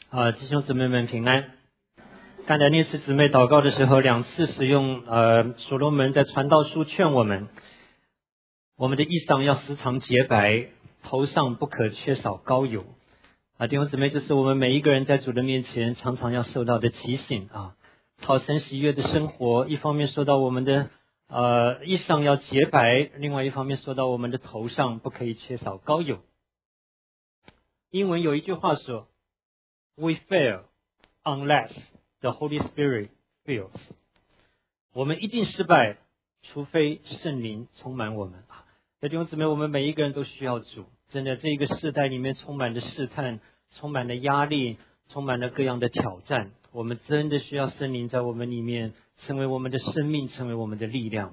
弟兄姊妹们平安。刚才那次姊妹祷告的时候，2次使用所罗门在传道书劝我们的衣裳要时常洁白，头上不可缺少膏油。弟兄姊妹，这是我们每一个人在主的面前常常要受到的提醒讨神喜悦的生活，一方面说到我们的衣裳要洁白，另外一方面说到我们的头上不可以缺少膏油。英文有一句话说 We fail unless the Holy Spirit fills。 我们一定失败，除非圣灵充满我们。弟兄姊妹，我们每一个人都需要主。真的，这个世代里面充满了试探，充满了压力，充满了各样的挑战，我们真的需要圣灵在我们里面成为我们的生命，成为我们的力量。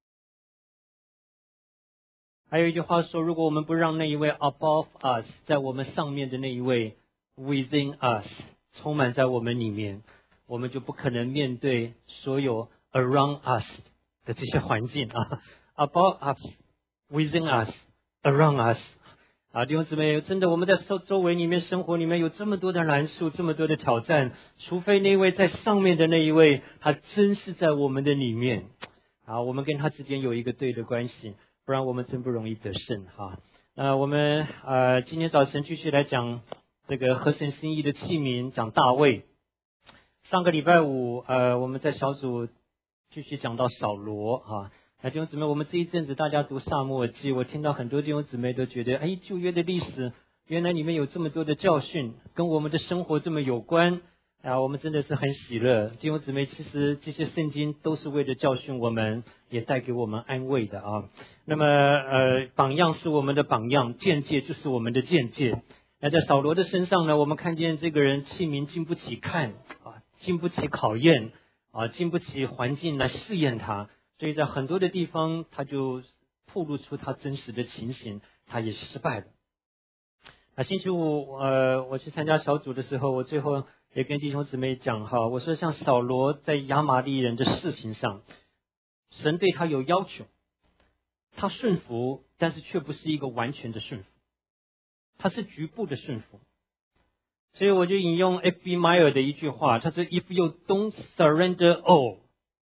还有一句话说，如果我们不让那一位 above us 在我们上面的那一位 within us 充满在我们里面，我们就不可能面对所有 around us 的这些环境above us within us around us。弟兄姊妹，真的我们在周围里面生活里面有这么多的难处，这么多的挑战，除非那位在上面的那一位他真是在我们的里面我们跟他之间有一个对的关系，不然我们真不容易得胜我们今天早晨继续来讲这个合神心意的器皿，讲大卫。上个礼拜五我们在小组继续讲到扫罗弟兄姊妹，我们这一阵子大家读撒母耳记，我听到很多弟兄姊妹都觉得旧约的历史原来里面有这么多的教训，跟我们的生活这么有关我们真的是很喜乐。弟兄姊妹，其实这些圣经都是为了教训我们，也带给我们安慰的那么榜样是我们的榜样，见解就是我们的见解。那在扫罗的身上呢，我们看见这个人器皿经不起看经不起考验经不起环境来试验他，所以在很多的地方他就暴露出他真实的情形，他也失败了。星期五我去参加小组的时候，我最后也跟弟兄姊妹讲我说像扫罗在亚玛力人的事情上，神对他有要求，他顺服，但是却不是一个完全的顺服，他是局部的顺服。所以我就引用 F.B. Meyer 的一句话，他说 If you don't surrender all,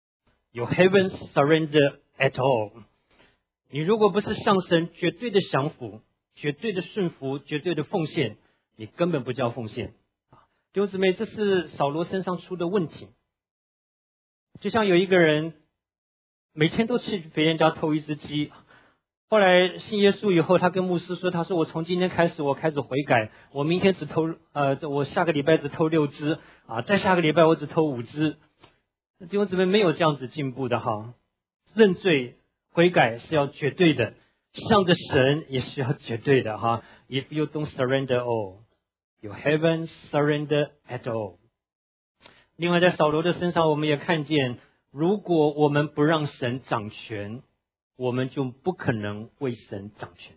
you haven't surrendered at all。 你如果不是向神绝对的降服，绝对的顺服，绝对的奉献，你根本不叫奉献弟兄姊妹，这是扫罗身上出的问题。就像有一个人每天都去别人家偷一只鸡，后来信耶稣以后，他跟牧师说，他说我从今天开始我开始悔改，我明天只偷我下个礼拜只偷6只再下个礼拜我只偷5只。弟兄姊妹，没有这样子进步的认罪悔改是要绝对的，向着神也是要绝对的If you don't surrender all, you haven't surrendered at all。 另外在扫罗的身上我们也看见，如果我们不让神掌权，我们就不可能为神掌权。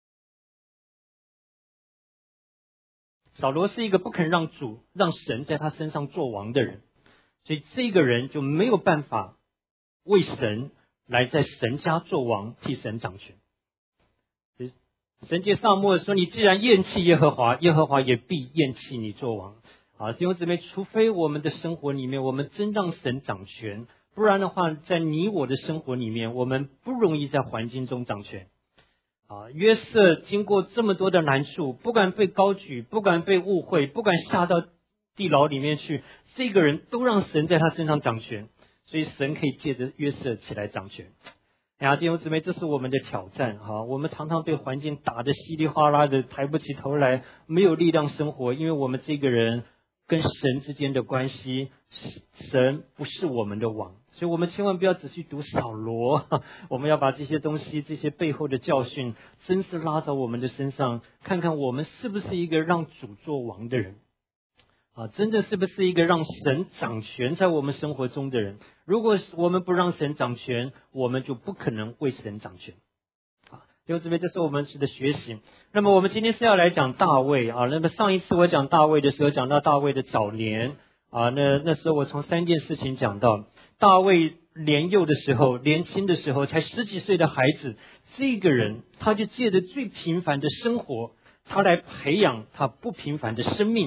扫罗是一个不肯让神在他身上做王的人，所以这个人就没有办法为神来在神家做王，替神掌权。神借撒母耳说，你既然厌弃耶和华，耶和华也必厌弃你做王弟兄姊妹，除非我们的生活里面我们真让神掌权，不然的话在你我的生活里面我们不容易在环境中掌权约瑟经过这么多的难处，不管被高举，不管被误会，不管下到地牢里面去，这个人都让神在他身上掌权，所以神可以借着约瑟起来掌权弟兄姊妹，这是我们的挑战我们常常被环境打得稀里哗啦的，抬不起头来，没有力量生活，因为我们这个人跟神之间的关系，神不是我们的王。所以我们千万不要只去读扫罗我们要把这些东西，这些背后的教训真是拉到我们的身上，看看我们是不是一个让主做王的人真正是不是一个让神掌权在我们生活中的人。如果我们不让神掌权，我们就不可能为神掌权弟兄姊妹，这是我们的学习。那么我们今天是要来讲大卫那么上一次我讲大卫的时候，讲到大卫的早年那时候我从3件事情讲到，大卫年幼的时候，年轻的时候，才10几岁的孩子，这个人他就借着最平凡的生活，他来培养他不平凡的生命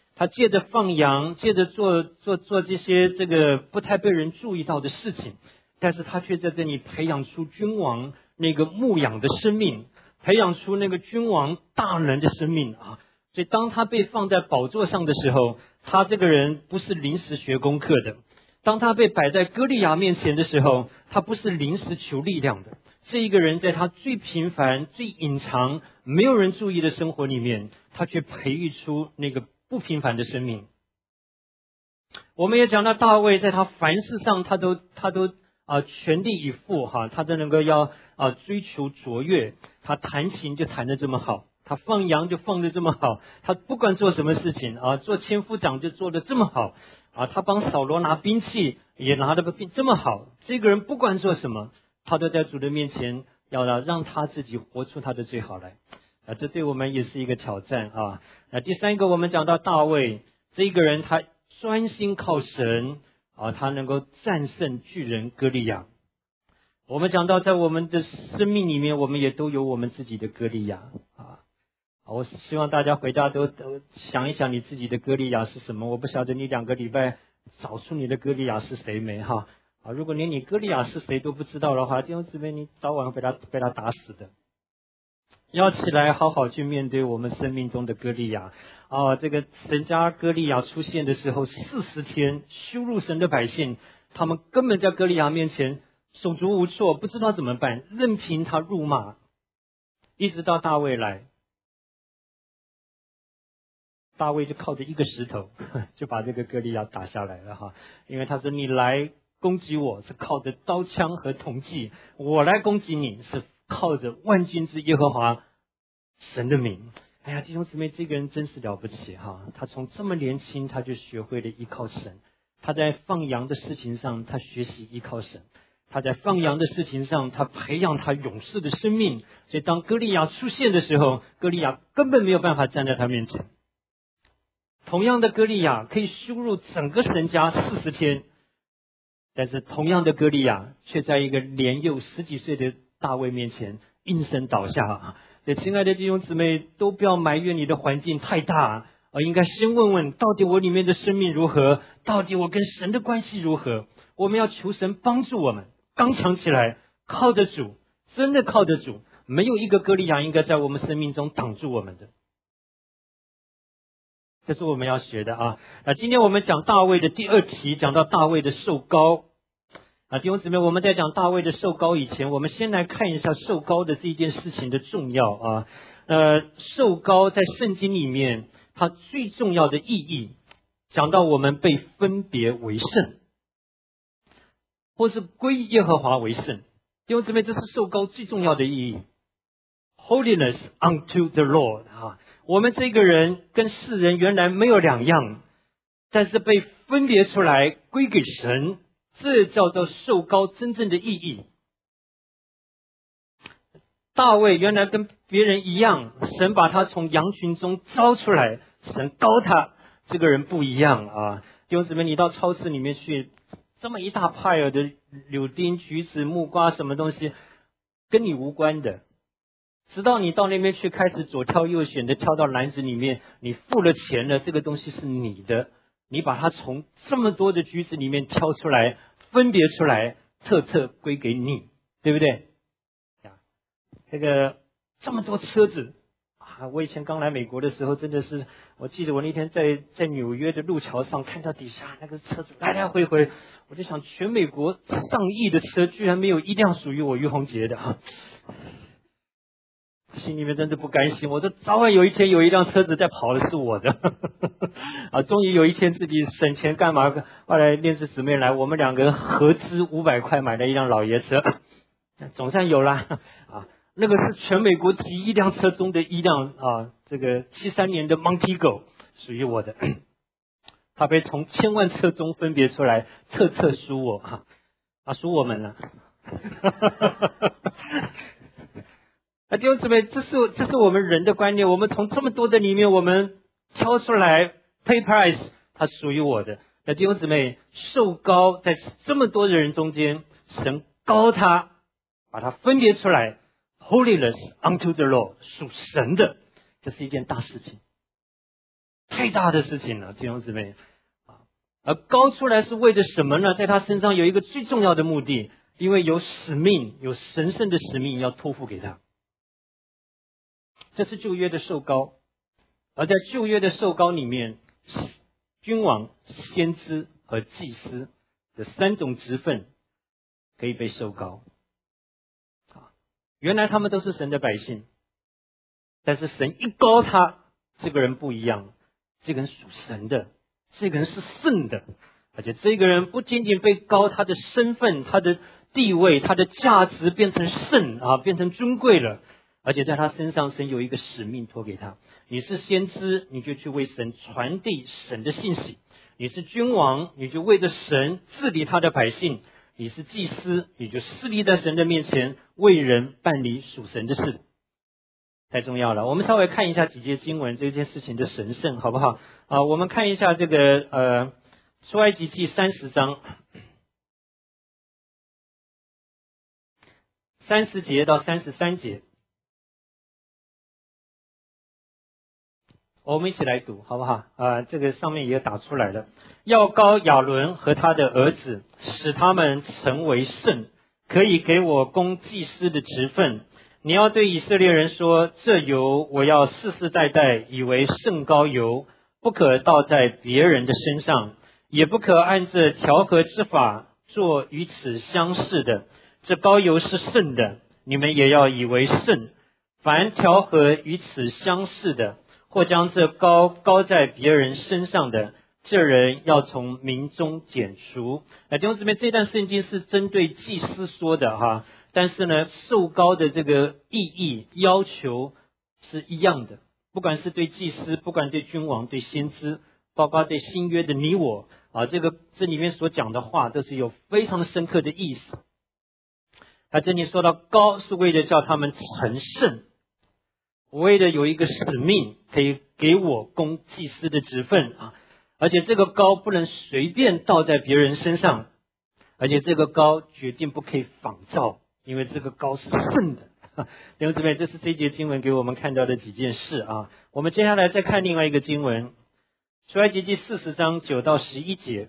他借着放羊，借着做这些这个不太被人注意到的事情，但是他却在这里培养出君王那个牧养的生命，培养出那个君王大能的生命啊！所以当他被放在宝座上的时候，他这个人不是临时学功课的；当他被摆在歌利亚面前的时候，他不是临时求力量的。这一个人在他最平凡、最隐藏、没有人注意的生活里面，他却培育出那个不平凡的生命。我们也讲到大卫，在他凡事上他都全力以赴哈，他都能够要追求卓越。他弹琴就弹得这么好，他放羊就放得这么好，他不管做什么事情做千夫长就做得这么好他帮扫罗拿兵器也拿得这么好。这个人不管做什么，他都在主的面前要让他自己活出他的最好来这对我们也是一个挑战第三个，我们讲到大卫这个人，他专心靠神他能够战胜巨人歌利亚。我们讲到在我们的生命里面，我们也都有我们自己的歌利亚我希望大家回家都想一想你自己的歌利亚是什么。我不晓得你2个礼拜找出你的歌利亚是谁没如果连你歌利亚是谁都不知道的话，弟兄姊妹，你早晚被他打死的。要起来好好去面对我们生命中的歌利亚这个神家歌利亚出现的时候，40天羞辱神的百姓，他们根本在歌利亚面前手足无措，不知道怎么办，任凭他辱骂，一直到大卫来，大卫就靠着一个石头就把这个歌利亚打下来了因为他说你来攻击我是靠着刀枪和铜戟，我来攻击你是靠着万军之耶和华神的名。哎呀，弟兄姊妹，这个人真是了不起他从这么年轻他就学会了依靠神，他在放羊的事情上他学习依靠神，他在放羊的事情上他培养他勇士的生命。所以当歌利亚出现的时候，歌利亚根本没有办法站在他面前。同样的歌利亚可以羞辱整个神家40天，但是同样的歌利亚却在一个年幼10几岁的大卫面前应声倒下所以亲爱的弟兄姊妹，都不要埋怨你的环境太大应该先问问到底我里面的生命如何，到底我跟神的关系如何。我们要求神帮助我们刚强起来，靠着主，真的靠着主，没有一个歌利亚应该在我们生命中挡住我们的。这是我们要学的今天我们讲大卫的第2题，讲到大卫的受膏弟兄姊妹，我们在讲大卫的受膏以前，我们先来看一下受膏的这件事情的重要受膏在圣经里面它最重要的意义，讲到我们被分别为圣，或是归耶和华为圣。弟兄姊妹，这是受膏最重要的意义。 Holiness unto the Lord 我们这个人跟世人原来没有两样，但是被分别出来归给神，这叫做受膏真正的意义。大卫原来跟别人一样，神把他从羊群中招出来，神膏他，这个人不一样弟兄姊妹，你到超市里面去，这么一大派的柳丁、橘子、木瓜什么东西，跟你无关的。直到你到那边去开始左挑右选的挑到篮子里面，你付了钱了，这个东西是你的，你把它从这么多的橘子里面挑出来，分别出来，特归给你，对不对这个这么多车子我以前刚来美国的时候，真的是，我记得我那天在纽约的路桥上看到底下那个车子来来回回，我就想全美国上亿的车居然没有一辆属于我于洪杰的心里面真是不甘心，我说早晚有一天有一辆车子在跑的是我的终于有一天自己省钱干嘛，后来练师姊妹来，我们2个人合资500块买了一辆老爷车总算有了那个是全美国第1辆车中的一辆这个73年的 Montego 属于我的它被从千万车中分别出来，特属我属我们了弟兄姊妹，这是我们人的观念，我们从这么多的里面我们挑出来 pay price， 它属于我的。那弟兄姊妹，受膏在这么多的人中间，神膏他，把它分别出来， Holiness unto the Lord， 属神的，这是一件大事情，太太大的事情了，弟兄姊妹。而高出来是为着什么呢？在他身上有一个最重要的目的，因为有使命，有神圣的使命要托付给他。这是旧约的受膏，而在旧约的受膏里面，君王、先知和祭司这三种职分可以被受膏。原来他们都是神的百姓，但是神一膏他，这个人不一样，这个人属神的，这个人是圣的，而且这个人不仅仅被膏，他的身份、他的地位、他的价值变成圣变成尊贵了，而且在他身上，神有一个使命托给他。你是先知，你就去为神传递神的信息；你是君王，你就为着神治理他的百姓；你是祭司，你就侍立在神的面前，为人办理属神的事。太重要了，我们稍微看一下几节经文这件事情的神圣，好不好？我们看一下这个出埃及记30章30节到33节，我们一起来读，好不好？这个上面也打出来了。要膏亚伦和他的儿子，使他们成为圣，可以给我供祭司的职分。你要对以色列人说，这油我要世世代代以为圣膏油，不可倒在别人的身上，也不可按着调和之法做与此相似的。这膏油是圣的，你们也要以为圣。凡调和与此相似的，或将这膏在别人身上的，这人要从民中剪除。弟兄姊妹，这段圣经是针对祭司说的哈，但是呢，受膏的这个意义要求是一样的，不管是对祭司，不管对君王、对先知，包括对新约的你我这里面所讲的话都是有非常深刻的意思。这里说到膏是为了叫他们成圣，为了有一个使命可以给我供祭司的职分而且这个膏不能随便倒在别人身上，而且这个膏决定不可以仿造，因为这个膏是圣的。弟兄姊妹，这是这节经文给我们看到的几件事我们接下来再看另外一个经文，出埃及记40章9到11节。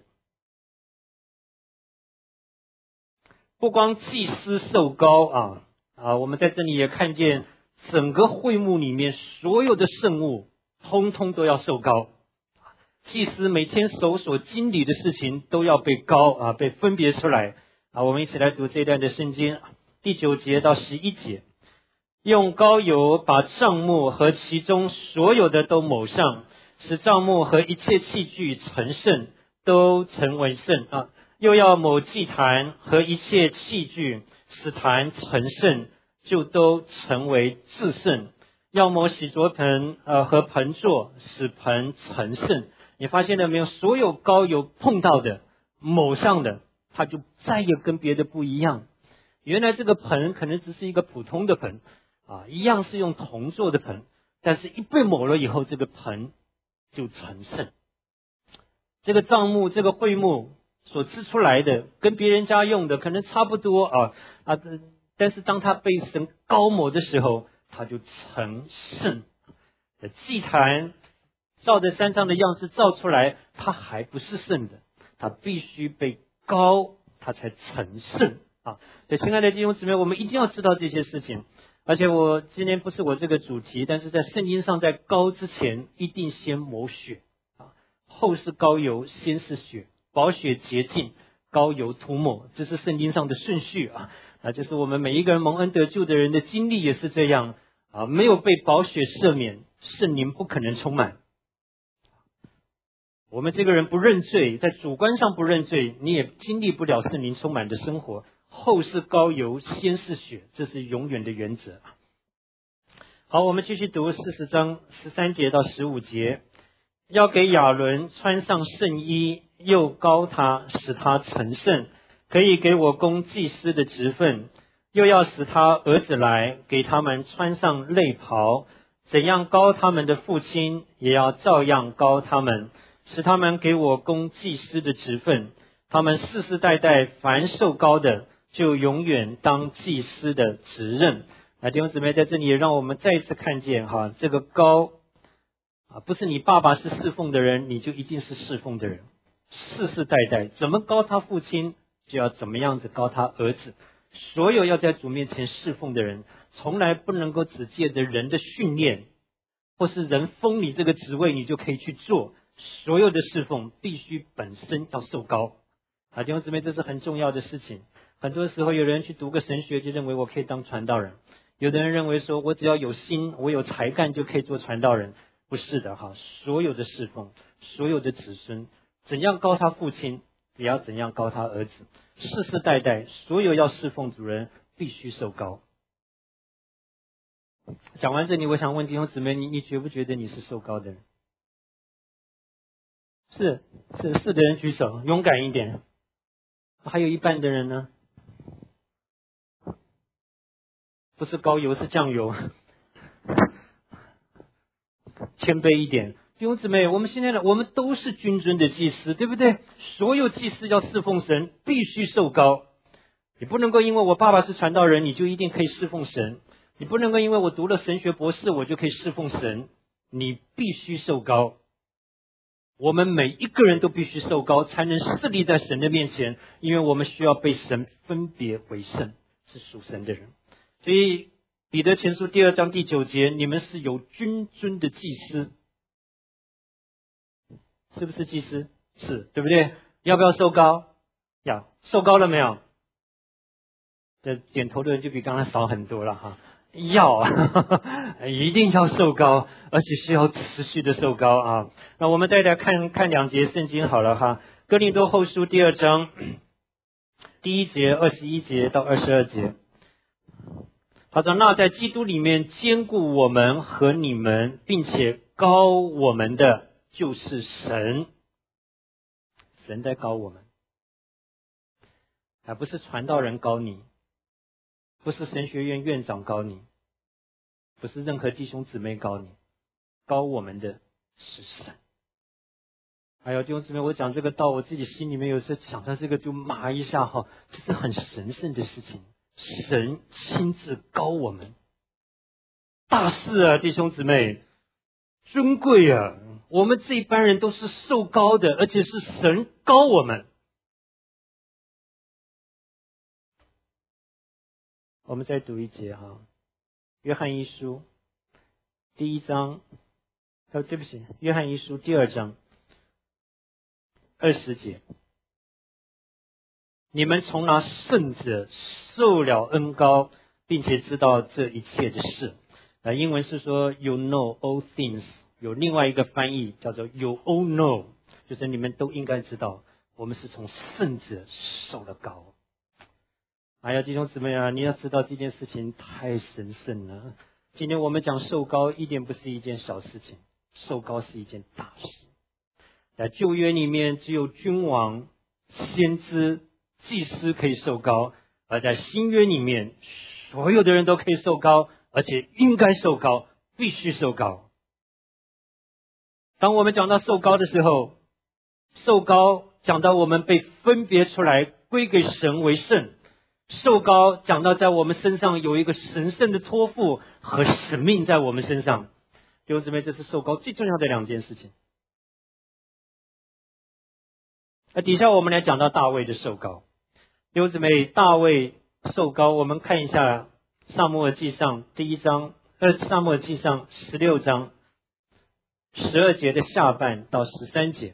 不光祭司受膏我们在这里也看见整个会幕里面所有的圣物通通都要受膏，祭司每天手所经理的事情都要被膏被分别出来我们一起来读这段的圣经第9节到11节。用膏油把帐幕和其中所有的都抹上，使帐幕和一切器具成圣，都成为圣又要抹祭坛和一切器具，使坛成圣，就都成为至圣。要抹洗濯盆和盆座，使盆成圣。你发现了没有？所有膏油碰到的、抹上的，它就再也跟别的不一样。原来这个盆可能只是一个普通的盆一样是用铜做的盆，但是一被抹了以后，这个盆就成圣。这个帐幕、这个会幕所织出来的跟别人家用的可能差不多但是当它被神膏抹的时候，它就成圣。祭坛照着山上的样式造出来，它还不是圣的，它必须被膏，它才成圣所以亲爱的弟兄姊妹，我们一定要知道这些事情。而且今天不是我这个主题，但是在圣经上，在膏之前一定先抹血后是膏油，先是血，宝血洁净，膏油涂抹，这是圣经上的顺序就是我们每一个人蒙恩得救的人的经历也是这样没有被宝血赦免，圣灵不可能充满。我们这个人不认罪，在主观上不认罪，你也经历不了圣灵充满的生活。后是膏油，先是血，这是永远的原则。好，我们继续读40章13节到15节。要给亚伦穿上圣衣，又膏他，使他成圣，可以给我供祭司的职分。又要使他儿子来，给他们穿上内袍。怎样膏他们的父亲，也要照样膏他们，使他们给我供祭司的职分。他们世世代代凡受膏的，就永远当祭司的职任。弟兄姊妹，在这里让我们再一次看见这个膏不是你爸爸是侍奉的人，你就一定是侍奉的人。世世代代怎么高他父亲，就要怎么样子高他儿子。所有要在主面前侍奉的人，从来不能够只借着人的训练，或是人封你这个职位，你就可以去做。所有的侍奉必须本身要受膏。弟兄姊妹，这是很重要的事情。很多时候有人去读个神学，就认为我可以当传道人。有的人认为说我只要有心，我有才干就可以做传道人。不是的哈，所有的侍奉，所有的子孙，怎样高他父亲，也要怎样高他儿子。世世代代，所有要侍奉主人必须受膏。讲完这里，我想问弟兄姊妹，你觉不觉得你是受膏的人？是的人举手，勇敢一点。还有一半的人呢，不是高油是酱油。谦卑一点，弟兄姊妹，我们现在我们都是君尊的祭司，对不对？所有祭司要侍奉神，必须受膏。你不能够因为我爸爸是传道人，你就一定可以侍奉神；你不能够因为我读了神学博士，我就可以侍奉神。你必须受膏。我们每一个人都必须受膏，才能侍立在神的面前，因为我们需要被神分别为圣，是属神的人。所以彼得前书2章第9节，你们是有君尊的祭司，是不是祭司？是，对不对？要不要受膏？要。受膏了没有？这点头的人就比刚才少很多了哈。要一定要受膏，而且是要持续的受膏啊。那我们再来看2节圣经好了哈。哥林多后书2章第1节、21节到22节。他说，那在基督里面兼顾我们和你们，并且膏我们的就是神。神在膏我们，不是传道人膏你，不是神学院院长膏你，不是任何弟兄姊妹膏你，膏我们的是神。哎呦，弟兄姊妹，我讲这个道，我自己心里面有时候想到这个就麻一下哈，这是很神圣的事情。神亲自膏我们，大事啊，弟兄姊妹，尊贵啊！我们这一般人都是受膏的，而且是神膏我们。我们再读一节哈，约翰一书第1章，对不起，约翰一书第2章20节。你们从那圣者受了恩膏，并且知道这一切的事。英文是说 you know all things， 有另外一个翻译叫做 you all know， 就是你们都应该知道，我们是从圣者受了膏。哎呀，弟兄姊妹啊，你要知道这件事情太神圣了。今天我们讲受膏，一点不是一件小事情，受膏是一件大事。在旧约里面，只有君王、先知、祭司可以受膏，而在新约里面，所有的人都可以受膏，而且应该受膏，必须受膏。当我们讲到受膏的时候，受膏讲到我们被分别出来，归给神为圣。受膏讲到在我们身上有一个神圣的托付和使命在我们身上。弟兄姊妹，这是受膏最重要的2件事情。那底下我们来讲到大卫的受膏。弟兄姊妹，大卫受膏，我们看一下撒母耳记上第1章，撒母耳记上16章12节的下半到13节。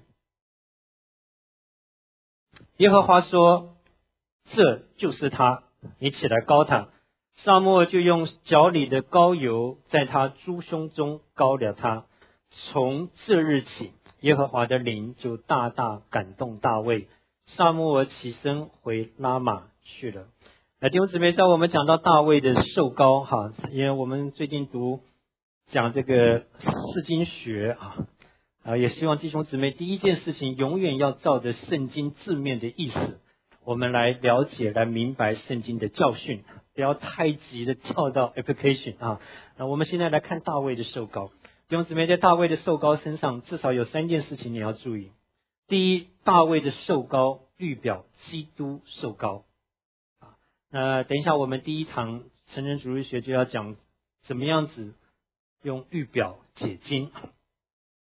耶和华说，这就是他，你起来膏他。撒母耳就用脚里的膏油在他猪胸中膏了他。从这日起，耶和华的灵就大大感动大卫。撒母耳起身回拉玛去了。弟兄姊妹，在我们讲到大卫的受膏哈，因为我们最近讲这个释经学也希望弟兄姊妹第一件事情永远要照着圣经字面的意思，我们来了解来明白圣经的教训，不要太急的跳到 application 那我们现在来看大卫的受膏。弟兄姊妹，在大卫的受膏身上至少有3件事情你要注意。第一，大卫的受膏预表基督受膏。等一下我们第1堂成人主日学就要讲怎么样子用预表解经。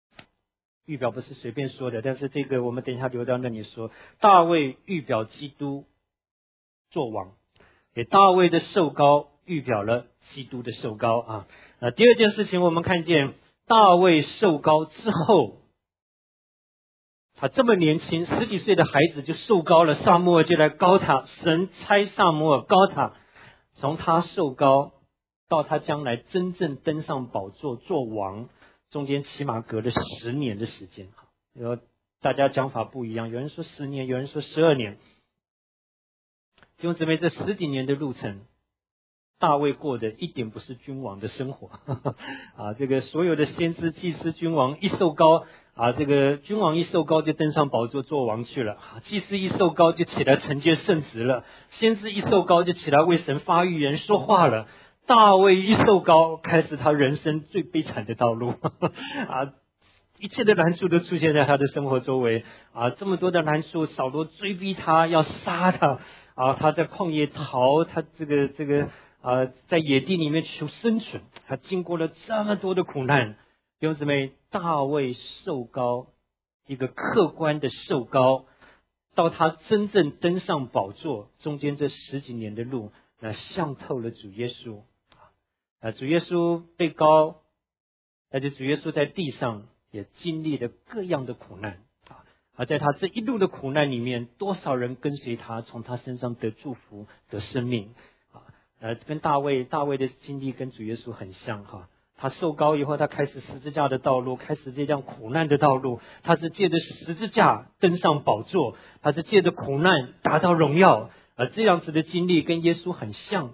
预表不是随便说的，但是这个我们等一下留到那里说。大卫预表基督做王，给大卫的受膏预表了基督的受膏啊。第二件事情，我们看见大卫受膏之后，他这么年轻，10几岁的孩子就受膏了，撒母耳就来膏他，神差撒母耳膏他，从他受膏到他将来真正登上宝座做王，中间起码隔了10年的时间。大家讲法不一样，有人说10年，有人说12年。弟兄姊妹，这10几年的路程，大卫过的一点不是君王的生活啊！这个所有的先知、祭司、君王一受膏啊，这个君王一受膏就登上宝座做王去了，祭司一受膏就起来承接圣职了，先知一受膏就起来为神发预言说话了。大卫一受膏，开始他人生最悲惨的道路啊！一切的难处都出现在他的生活周围啊！这么多的难处，扫罗追逼他，要杀他啊！他在旷野逃，他在野地里面求生存，他经过了这么多的苦难。弟兄姊妹，大卫受膏，一个客观的受膏，到他真正登上宝座，中间这10几年的路，像透了主耶稣。主耶稣被膏，而且主耶稣在地上也经历了各样的苦难而在他这一路的苦难里面，多少人跟随他，从他身上得祝福、得生命跟大卫的经历跟主耶稣很像他受膏以后，他开始十字架的道路，开始这样苦难的道路。他是借着十字架登上宝座，他是借着苦难达到荣耀这样子的经历跟耶稣很像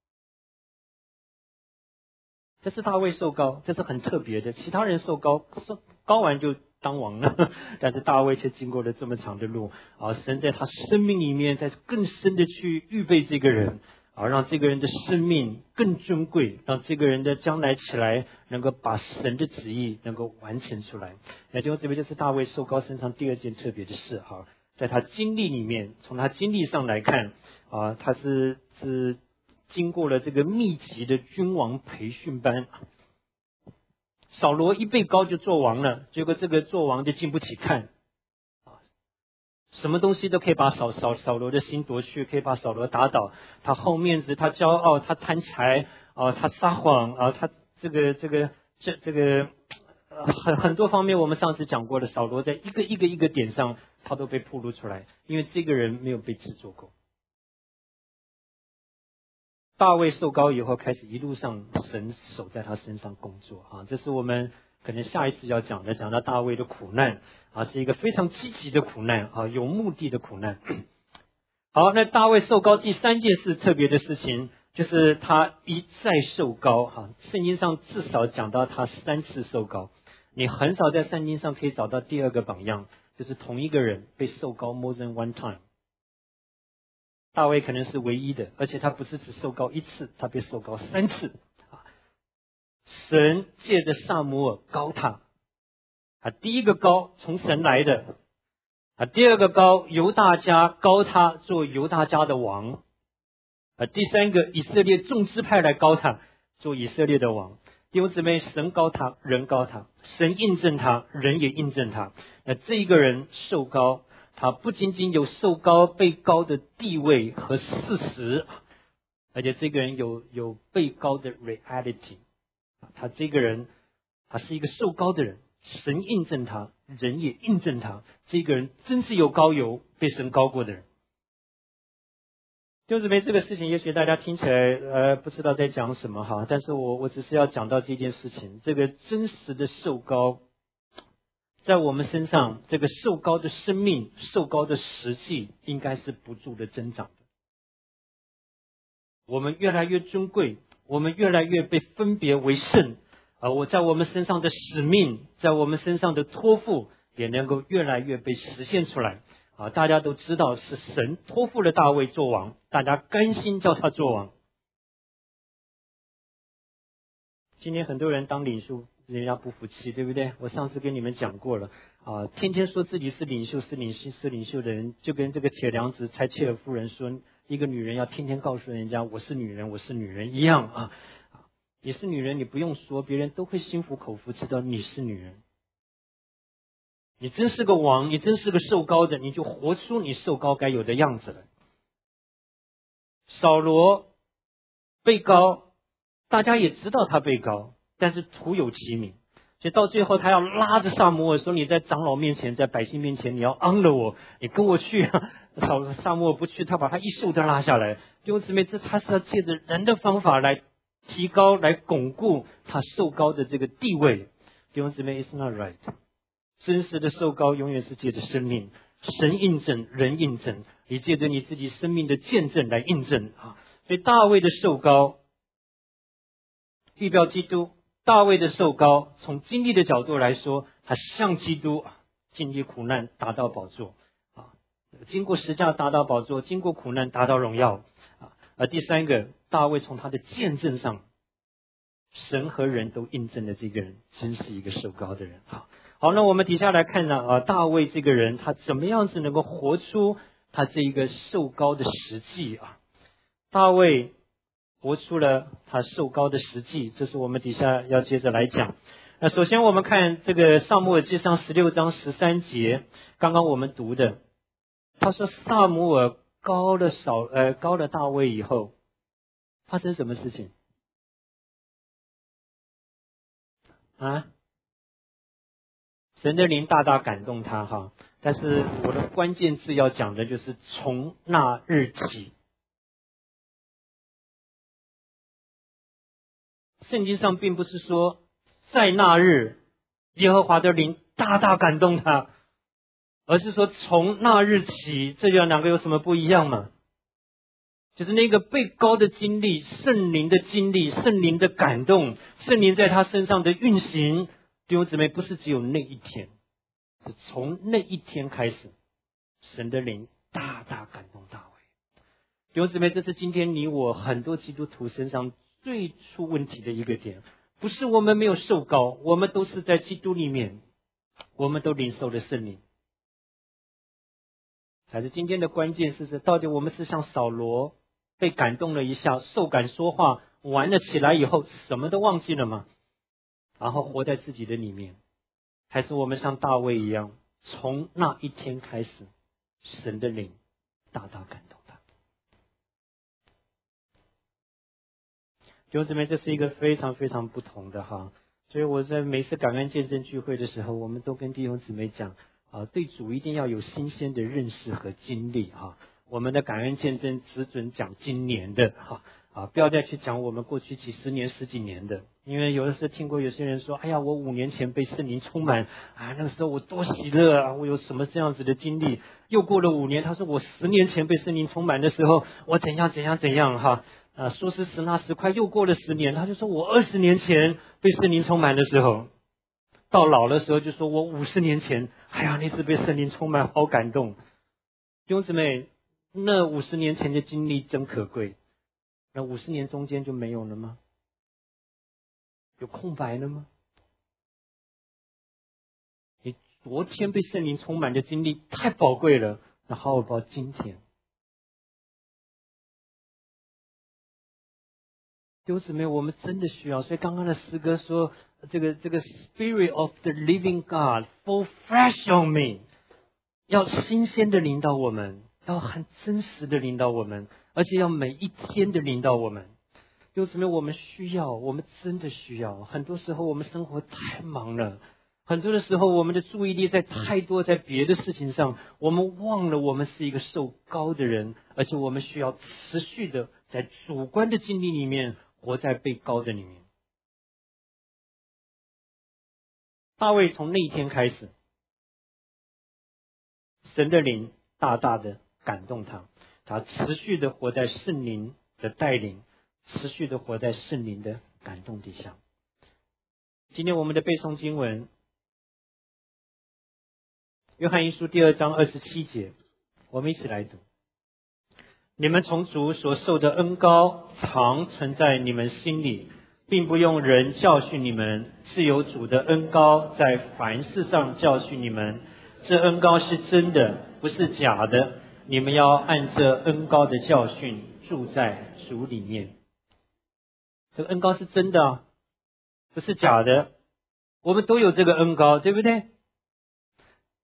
这是大卫受膏，这是很特别的。其他人受膏完就当王了，但是大卫却经过了这么长的路神在他生命里面在更深的去预备这个人让这个人的生命更尊贵，让这个人的将来起来能够把神的旨意能够完成出来。弟兄姊妹，这是大卫受膏身上第二件特别的事在他经历里面，从他经历上来看他是经过了这个密集的君王培训班。扫罗一被膏就做王了，结果这个做王就经不起看什么东西都可以把扫罗的心夺去，可以把扫罗打倒。他好面子，他骄傲，他贪财他撒谎他这个很多方面我们上次讲过的，扫罗在一个点上他都被暴露出来，因为这个人没有被制作过。大卫受膏以后，开始一路上神手在他身上工作这是我们可能下一次要讲到大卫的苦难是一个非常积极的苦难有目的的苦难。好，那大卫受膏第3件事特别的事情，就是他一再受膏圣经上至少讲到他3次受膏，你很少在圣经上可以找到第二个榜样，就是同一个人被受膏 more than one time。大卫可能是唯一的，而且他不是只受膏1次，他被受膏3次神借着撒母耳膏他第一个膏从神来的第二个膏犹大家膏他做犹大家的王第3个以色列众支派来膏他做以色列的王。弟兄姊妹，神膏他，人膏他，神印证他，人也印证他。这一个人受膏，他不仅仅有受膏被膏的地位和事实，而且这个人有被膏的 reality。他这个人他是一个受膏的人，神印证他，人也印证他，这个人真是有膏油被神膏过的人。弟兄姊妹，这个事情也许大家听起来不知道在讲什么但是我只是要讲到这件事情，这个真实的受膏在我们身上，这个受膏的生命，受膏的实际应该是不住的增长的。我们越来越尊贵，我们越来越被分别为圣我在我们身上的使命，在我们身上的托付也能够越来越被实现出来大家都知道是神托付了大卫做王，大家甘心叫他做王。今天很多人当领袖，人家不服气，对不对？我上次跟你们讲过了天天说自己是领袖的人，就跟这个铁娘子柴契尔夫人说，一个女人要天天告诉人家我是女人一样你是女人，你不用说，别人都会心服口服，知道你是女人。 你真是个王，你真是个受膏的，你就活出你受膏该有的样子来。扫罗被膏，大家也知道他被膏，但是徒有其名，所以到最后他要拉着撒母耳说，你在长老面前，在百姓面前，你要honor我，你跟我去啊。撒母耳不去，他把他一袖子拉下来。弟兄姊妹，这他是要借着人的方法来提高，来巩固他受膏的这个地位。弟兄姊妹 ，it's not right。真实的受膏永远是借着生命，神印证，人印证，也借着你自己生命的见证来印证啊。所以大卫的受膏预表基督，大卫的受膏从经历的角度来说，他像基督经历苦难达到宝座啊，经过十架达到宝座，经过苦难达到荣耀啊。第三个，大卫从他的见证上，神和人都印证了这个人真是一个受膏的人啊。好，那我们底下来看呢大卫这个人他怎么样子能够活出他这一个受膏的实际啊？大卫活出了他受膏的实际，这是我们底下要接着来讲。那首先我们看这个撒母耳记上16章13节，刚刚我们读的，他说撒母耳膏了大卫以后，发生什么事情啊？神的灵大大感动他哈，但是我的关键字要讲的就是从那日起。圣经上并不是说在那日耶和华的灵大大感动他，而是说从那日起。这两个有什么不一样吗？就是那个被膏的经历，圣灵的经历，圣灵的感动，圣灵在他身上的运行，弟兄姊妹，不是只有那一天，是从那一天开始，神的灵大大感动大卫。弟兄姊妹，这是今天你我很多基督徒身上最出问题的一个点，不是我们没有受膏，我们都是在基督里面，我们都领受了圣灵。还是今天的关键是到底我们是像扫罗被感动了一下，受感说话完了起来以后什么都忘记了吗？然后活在自己的里面，还是我们像大卫一样，从那一天开始，神的灵大大感动他。弟兄姊妹，这是一个非常非常不同的哈。所以我在每次感恩见证聚会的时候，我们都跟弟兄姊妹讲对主一定要有新鲜的认识和经历哈。我们的感恩见证只准讲今年的不要再去讲我们过去几十年十几年的。因为有的时候听过有些人说，哎呀，我5年前被圣灵充满那个时候我多喜乐啊，我有什么这样子的经历。又过了5年，他说我10年前被圣灵充满的时候，我怎样怎样怎样哈。说时迟那时快，又过了10年，他就说我20年前被圣灵充满的时候，到老的时候就说我50年前，哎呀，那次被圣灵充满，好感动。弟兄姊妹，那50年前的经历真可贵，那50年中间就没有了吗？有空白了吗？你昨天被圣灵充满的经历太宝贵了，那好好报今天。弟兄姊妹，我们真的需要。所以刚刚的诗歌说，这个 Spirit of the Living God fall fresh on me， 要新鲜的领导我们，要很真实的领导我们，而且要每一天的领导我们。弟兄姊妹，我们需要，我们真的需要。很多时候我们生活太忙了，很多的时候我们的注意力在太多在别的事情上，我们忘了我们是一个受膏的人，而且我们需要持续的在主观的经历里面活在被膏的里面。大卫从那一天开始，神的灵大大的感动他，他持续的活在圣灵的带领，持续的活在圣灵的感动底下。今天我们的背诵经文，约翰一书2章27节，我们一起来读。你们从主所受的恩膏常存在你们心里，并不用人教训你们，是有主的恩膏在凡事上教训你们。这恩膏是真的，不是假的。你们要按这恩膏的教训住在主里面。这个恩膏是真的，不是假的。我们都有这个恩膏，对不对？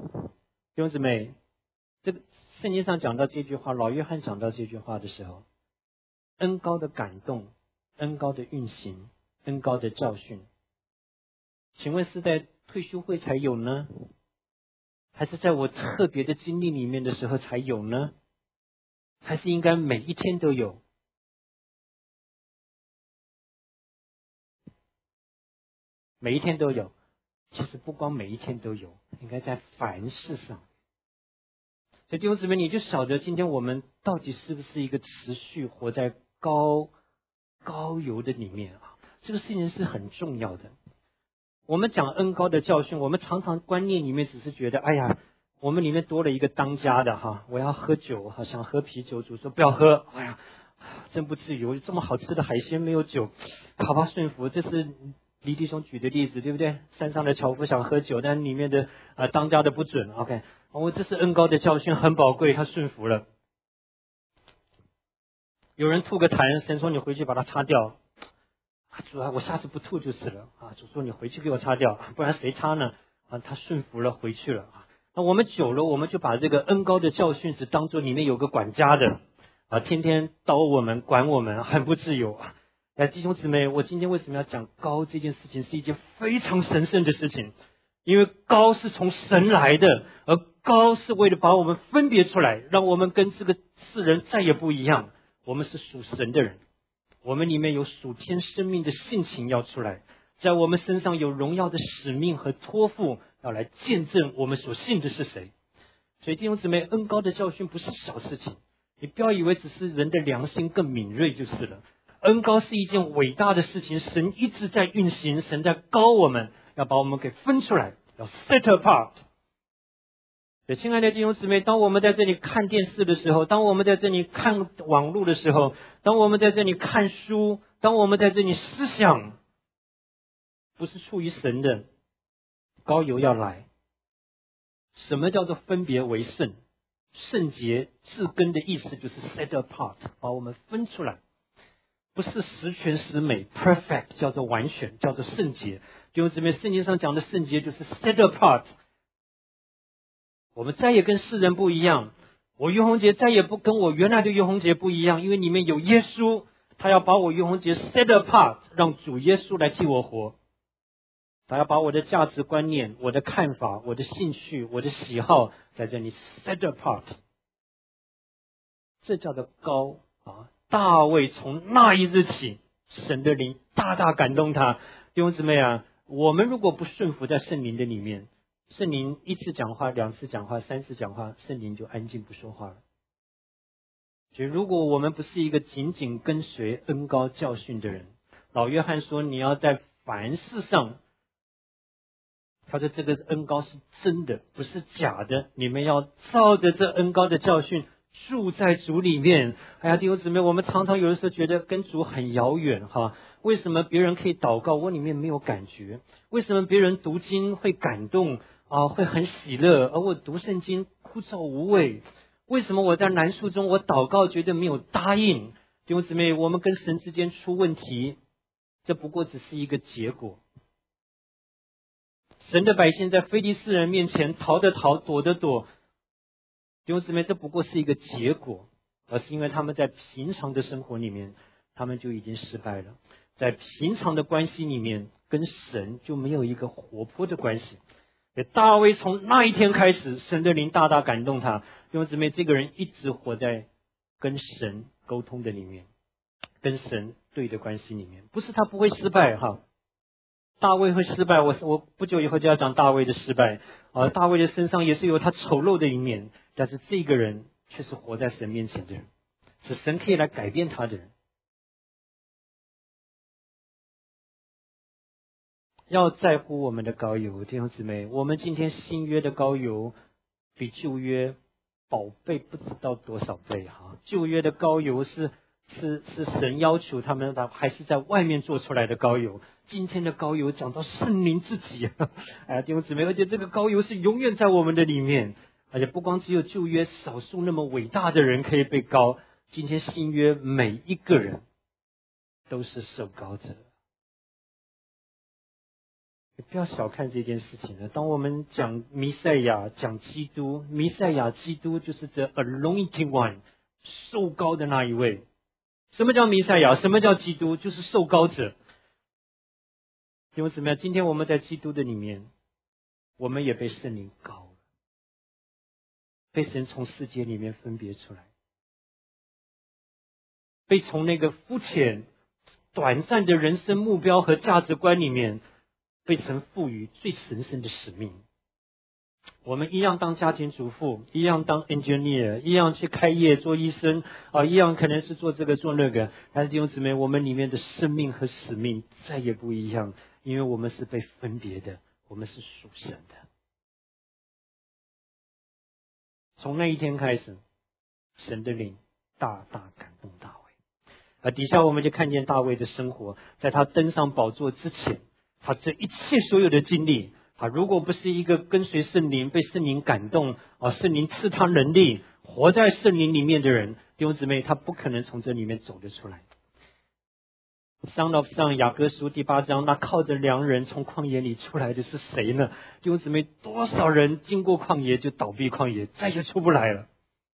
弟兄姊妹，这个圣经上讲到这句话，老约翰讲到这句话的时候，恩膏的感动，恩膏的运行，恩膏的教训，请问是在退休会才有呢，还是在我特别的经历里面的时候才有呢？还是应该每一天都有？每一天都有。其实不光每一天都有，应该在凡事上。所以弟兄姊妹，你就晓得今天我们到底是不是一个持续活在高油的里面啊？这个事情是很重要的。我们讲恩膏的教训，我们常常观念里面只是觉得，哎呀，我们里面多了一个当家的哈，我要喝酒哈，想喝啤酒，主说不要喝，哎呀，真不至于，这么好吃的海鲜没有酒，好吧，顺服，这是李弟兄举的例子，对不对？山上的樵夫想喝酒，但里面的当家的不准 ，OK， 这是恩膏的教训，很宝贵，他顺服了。有人吐个痰，神说你回去把它擦掉。主啊，我下次不吐就是了啊！主说你回去给我擦掉，不然谁擦呢？他顺服了，回去了啊。那我们久了，我们就把这个恩膏的教训是当作里面有个管家的天天叨我们、管我们，很不自由啊。弟兄姊妹，我今天为什么要讲膏这件事情，是一件非常神圣的事情，因为膏是从神来的，而膏是为了把我们分别出来，让我们跟这个世人再也不一样。我们是属神的人。我们里面有属天生命的性情要出来，在我们身上有荣耀的使命和托付，要来见证我们所信的是谁。所以弟兄姊妹，恩膏的教训不是小事情，你不要以为只是人的良心更敏锐就是了。恩膏是一件伟大的事情，神一直在运行，神在膏我们，要把我们给分出来，要 set apart。对，亲爱的弟兄姊妹，当我们在这里看电视的时候，当我们在这里看网络的时候，当我们在这里看书，当我们在这里思想，不是出于神的，膏油要来。什么叫做分别为圣？圣洁治根的意思就是 set apart， 把我们分出来，不是十全十美 perfect， 叫做完全，叫做圣洁。弟兄姊妹，圣经上讲的圣洁就是 set apart。我们再也跟世人不一样，我约红节再也不跟我原来的约红节不一样，因为里面有耶稣，他要把我约红节 set apart， 让主耶稣来替我活。他要把我的价值观念、我的看法、我的兴趣、我的喜好在这里 set apart， 这叫做膏啊！大卫从那一日起，神的灵大大感动他。弟兄姊妹啊，我们如果不顺服在圣灵的里面，圣灵一次讲话、两次讲话、三次讲话，圣灵就安静不说话了。所以如果我们不是一个紧紧跟随恩膏教训的人，老约翰说你要在凡事上，他说这个恩膏是真的，不是假的，你们要照着这恩膏的教训住在主里面。哎呀，弟兄姊妹，我们常常有的时候觉得跟主很遥远哈，为什么别人可以祷告，我里面没有感觉？为什么别人读经会感动会很喜乐，而我读圣经枯燥无味？为什么我在难处中我祷告觉得没有答应？弟兄姊妹，我们跟神之间出问题，这不过只是一个结果。神的百姓在非利士人面前逃的逃，躲的躲，弟兄姊妹，这不过是一个结果，而是因为他们在平常的生活里面，他们就已经失败了。在平常的关系里面，跟神就没有一个活泼的关系。大卫从那一天开始，神的灵大大感动他。弟兄姊妹，这个人一直活在跟神沟通的里面，跟神对的关系里面。不是他不会失败哈，大卫会失败，我不久以后就要讲大卫的失败大卫的身上也是有他丑陋的一面，但是这个人却是活在神面前的人，是神可以来改变他的人。要在乎我们的膏油，弟兄姊妹，我们今天新约的膏油比旧约宝贝不知道多少倍哈。旧约的膏油是神要求他们还是在外面做出来的膏油，今天的膏油讲到圣灵自己弟兄姊妹，而且这个膏油是永远在我们的里面，而且不光只有旧约少数那么伟大的人可以被膏，今天新约每一个人都是受膏者。 不要小看这件事情了。当我们讲弥赛亚，讲基督，弥赛亚基督就是这 anointed one， 受膏的那一位。什么叫弥赛亚？什么叫基督？就是受膏者。弟兄姊妹，今天我们在基督的里面，我们也被圣灵膏了，被神从世界里面分别出来，被从那个肤浅短暂的人生目标和价值观里面，被神赋予最神圣的使命。我们一样当家庭主妇，一样当 engineer， 一样去开业做医生一样可能是做这个做那个。但是弟兄姊妹，我们里面的生命和使命再也不一样，因为我们是被分别的，我们是属神的。从那一天开始，神的灵大大感动大卫。底下我们就看见大卫的生活，在他登上宝座之前，他这一切所有的经历如果不是一个跟随圣灵、被圣灵感动圣灵赐他能力、活在圣灵里面的人，弟兄姊妹，他不可能从这里面走得出来。Son of Son 雅各书第8章，那靠着良人从旷野里出来的是谁呢？弟兄姊妹，多少人经过旷野就倒闭旷野，再也出不来了。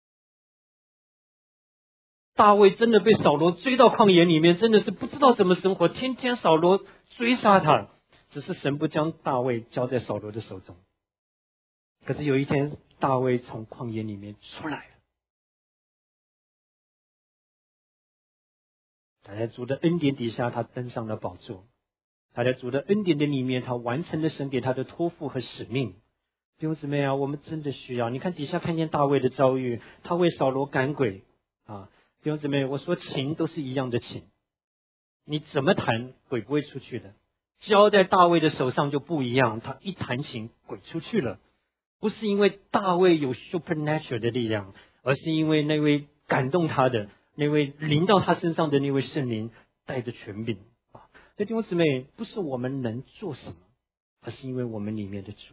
大卫真的被扫罗追到旷野里面，真的是不知道怎么生活，天天扫罗追杀他，只是神不将大卫交在扫罗的手中。可是有一天，大卫从旷野里面出来了，他在主的恩典底下，他登上了宝座。他在主的恩典的里面，他完成了神给他的托付和使命。弟兄姊妹我们真的需要。你看底下看见大卫的遭遇，他为扫罗赶鬼弟兄姊妹，我说琴都是一样的琴，你怎么弹鬼不会出去的。交在大卫的手上就不一样，他一弹琴鬼出去了，不是因为大卫有 supernatural 的力量，而是因为那位感动他的，那位临到他身上的那位圣灵带着权柄所以弟兄姊妹，不是我们能做什么，而是因为我们里面的主。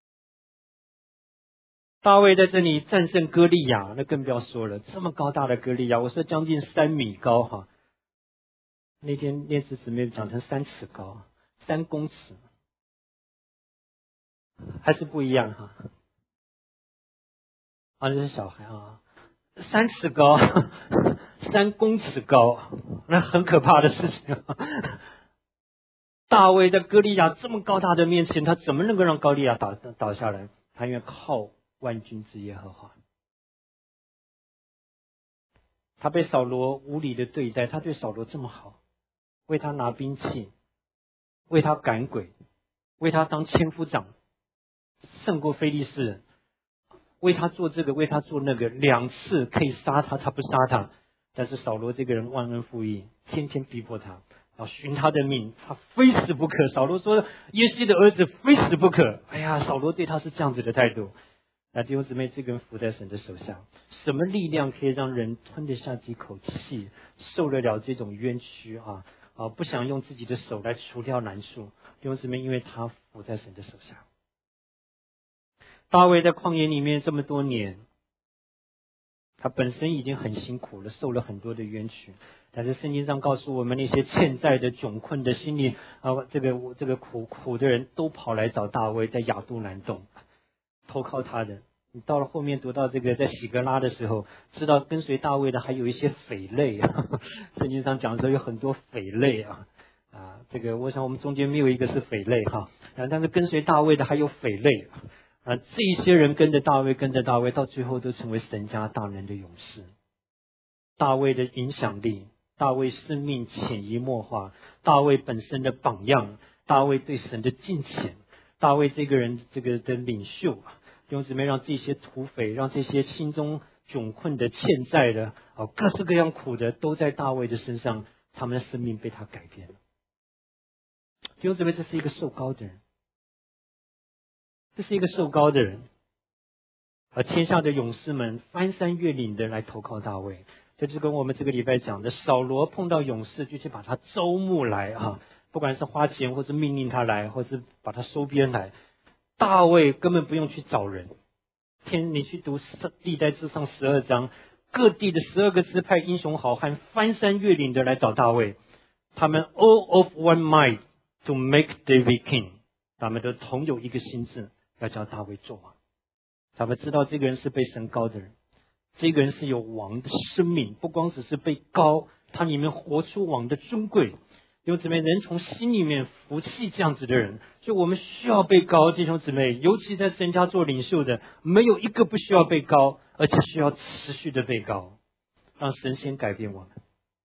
大卫在这里战胜歌利亚，那更不要说了，这么高大的歌利亚，我说将近3米高那天练习姊妹讲成3尺高，3公尺，还是不一样这是小孩3尺高，3公尺高，那很可怕的事情大卫在歌利亚这么高大的面前，他怎么能够让歌利亚倒下来？他因为靠万军之耶和华。他被扫罗无理的对待，他对扫罗这么好，为他拿兵器，为他赶鬼，为他当千夫长，胜过非利士人，为他做这个，为他做那个，2次可以杀他，他不杀他。但是扫罗这个人忘恩负义，天天逼迫他，要寻他的命，他非死不可。扫罗说耶西的儿子非死不可。扫罗对他是这样子的态度。弟兄姊妹，这个人服在神的手下，什么力量可以让人吞得下几口气，受得了这种冤屈不想用自己的手来除掉难处？弟兄姊妹，因为他服在神的手下。大卫在旷野里面这么多年，他本身已经很辛苦了，受了很多的冤屈。但是圣经上告诉我们，那些欠债的、窘困的、心里这个苦的人都跑来找大卫，在亚杜兰洞投靠他的。你到了后面读到这个在喜格拉的时候，知道跟随大卫的还有一些匪类圣经上讲说有很多匪类这个我想我们中间没有一个是匪类但是跟随大卫的还有匪类这一些人跟着大卫到最后都成为神家大能的勇士。大卫的影响力，大卫生命潜移默化，大卫本身的榜样，大卫对神的敬虔，大卫这个人这个的领袖，弟兄姊妹，让这些土匪，让这些心中窘困的、欠债的各式各样苦的，都在大卫的身上，他们的生命被他改变了。弟兄姊妹，这是一个受膏的人，这是一个受膏的人，而天下的勇士们翻山越岭的来投靠大卫。这就跟我们这个礼拜讲的，扫罗碰到勇士就去把他招募来不管是花钱或是命令他来，或是把他收编来。大卫根本不用去找人，你去读历代志上12章，各地的12个支派英雄好汉翻山越岭的来找大卫，他们 all of one mind to make David king， 他们都同有一个心志，要叫大卫做王。他们知道这个人是被神膏的人，这个人是有王的生命，不光只是被膏，他里面活出王的尊贵。弟兄姊妹，人从心里面服气这样子的人，所以我们需要被膏。弟兄姊妹，尤其在神家做领袖的，没有一个不需要被膏，而且需要持续的被膏，让神先改变我们，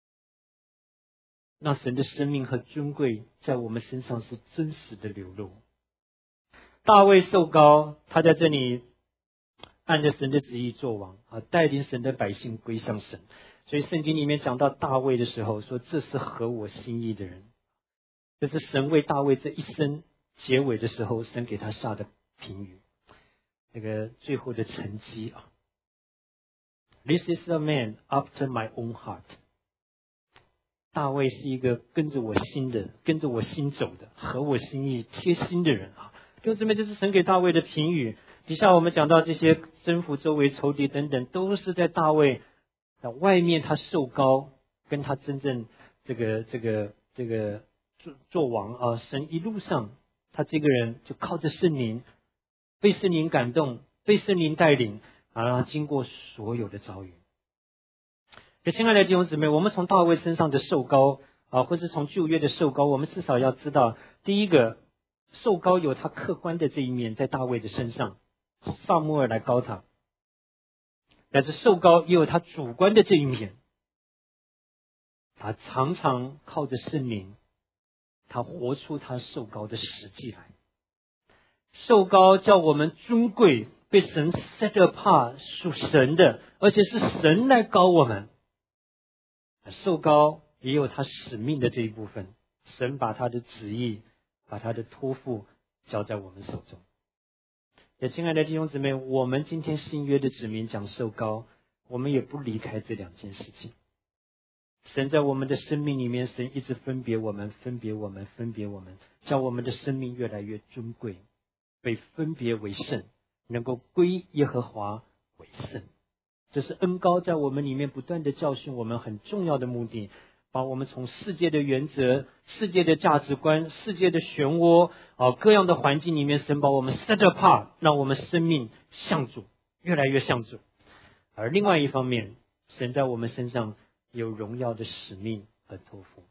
让神的生命和尊贵在我们身上是真实的流露。大卫受膏，他在这里按着神的旨意做王啊，带领神的百姓归向神。所以圣经里面讲到大卫的时候，说这是合我心意的人。这是神为大卫这一生结尾的时候，神给他下的评语，那个最后的成绩啊。This is a man after my own heart。大卫是一个跟着我心走的，合我心意、贴心的人啊。弟兄姊妹，这是神给大卫的评语。底下我们讲到这些征服周围仇敌等等，都是在大卫外面他受膏，跟他真正这个做王啊，神一路上他这个人就靠着圣灵，被圣灵感动，被圣灵带领啊，让他经过所有的遭遇。亲爱的弟兄姊妹，我们从大卫身上的受膏啊，或是从旧约的受膏，我们至少要知道，第一个，受膏有他客观的这一面，在大卫的身上，撒母耳来膏他。但是受膏也有他主观的这一面，他常常靠着圣灵，他活出他受膏的实际来。受膏叫我们尊贵，被神 set apart， 属神的，而且是神来膏我们。受膏也有他使命的这一部分，神把他的旨意，把他的托付交在我们手中。亲爱的弟兄姊妹，我们今天新约的子民讲受膏，我们也不离开这两件事情。神在我们的生命里面，神一直分别我们，叫我们的生命越来越尊贵，被分别为圣，能够归耶和华为圣。这是恩膏在我们里面不断的教训我们很重要的目的，把我们从世界的原则、世界的价值观、世界的漩涡各样的环境里面，神把我们 set apart， 让我们生命像主，越来越像主。而另外一方面，神在我们身上有荣耀的使命和托付，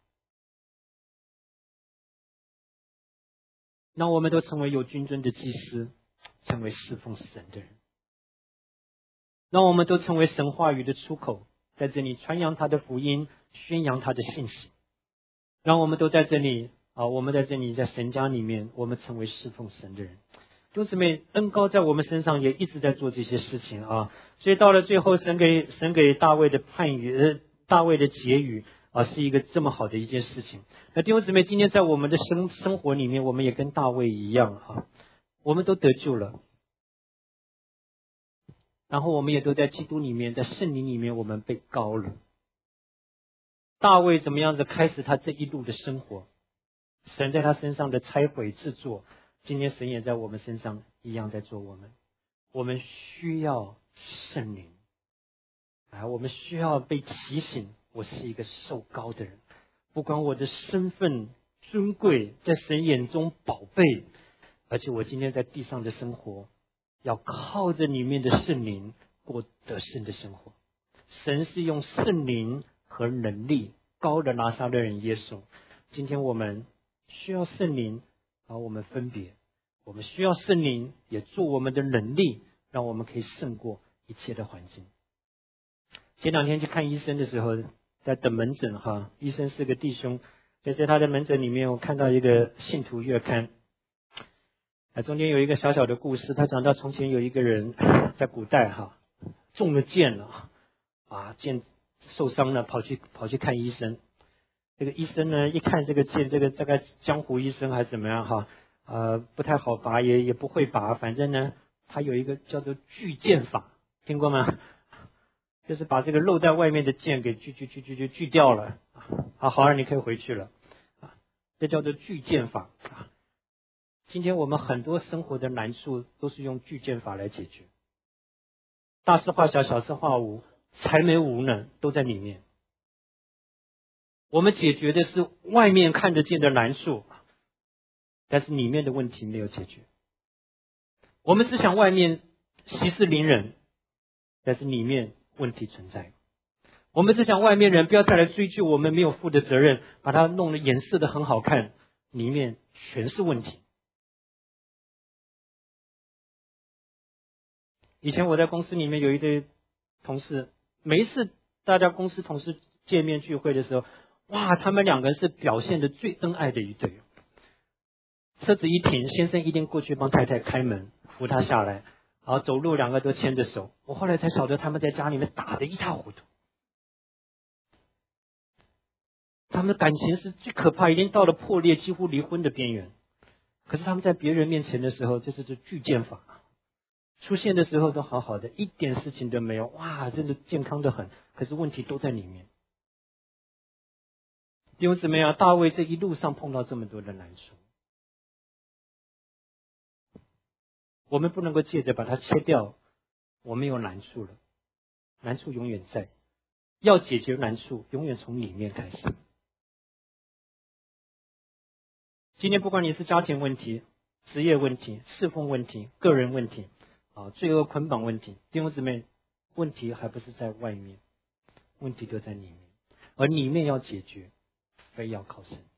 让我们都成为有君尊的祭司，成为侍奉神的人，让我们都成为神话语的出口，在这里传扬他的福音，宣扬他的信息。让我们都在这里我们在这里，在神家里面，我们成为侍奉神的人。弟兄姊妹，恩膏在我们身上也一直在做这些事情啊。所以到了最后，神给大卫的判语，大卫的结语是一个这么好的一件事情。那弟兄姊妹，今天在我们的生活里面，我们也跟大卫一样我们都得救了。然后我们也都在基督里面，在圣灵里面，我们被膏了。大卫怎么样子开始他这一路的生活？神在他身上的拆毁制作，今天神也在我们身上一样在做我们。我们需要圣灵我们需要被提醒，我是一个受膏的人，不管我的身份尊贵，在神眼中宝贝，而且我今天在地上的生活要靠着里面的圣灵过得胜的生活。神是用圣灵和能力膏了拿撒勒人耶稣。今天我们需要圣灵我们分别，我们需要圣灵也做我们的能力，让我们可以胜过一切的环境。前两天去看医生的时候，在等门诊医生是个弟兄，所以在他的门诊里面，我看到一个信徒月刊中间有一个小小的故事。他讲到从前有一个人在古代中了箭了箭受伤了，跑去看医生。这个医生呢，一看这个箭，这个大概江湖医生还是怎么样不太好拔，也不会拔，反正呢他有一个叫做锯箭法，听过吗？就是把这个露在外面的箭给锯掉了好了，你可以回去了这叫做锯箭法今天我们很多生活的难处都是用锯箭法来解决，大事化小，小事化无，才没无呢，都在里面。我们解决的是外面看得见的难处， 但是里面的问题没有解决。我们只想外面息事宁人，但是里面问题存在。我们只想外面人不要再来追究我们没有负的责任，把它弄得颜色的很好看，里面全是问题。以前我在公司里面有一对同事，每一次大家公司同事见面聚会的时候，哇，他们两个人是表现的最恩爱的一对。车子一停，先生一定过去帮太太开门，扶她下来，然后走路两个都牵着手。我后来才晓得他们在家里面打得一塌糊涂，他们的感情是最可怕，已经到了破裂几乎离婚的边缘。可是他们在别人面前的时候，这是巨剑法，出现的时候都好好的，一点事情都没有，哇，真的健康的很，可是问题都在里面。弟兄姊妹啊，大卫这一路上碰到这么多的难处，我们不能够借着把它切掉，我们有难处了，难处永远在，要解决难处永远从里面开始。今天不管你是家庭问题、职业问题、侍奉问题、个人问题罪恶捆绑问题，弟兄姊妹，问题还不是在外面，问题都在里面，而里面要解决，非要靠神。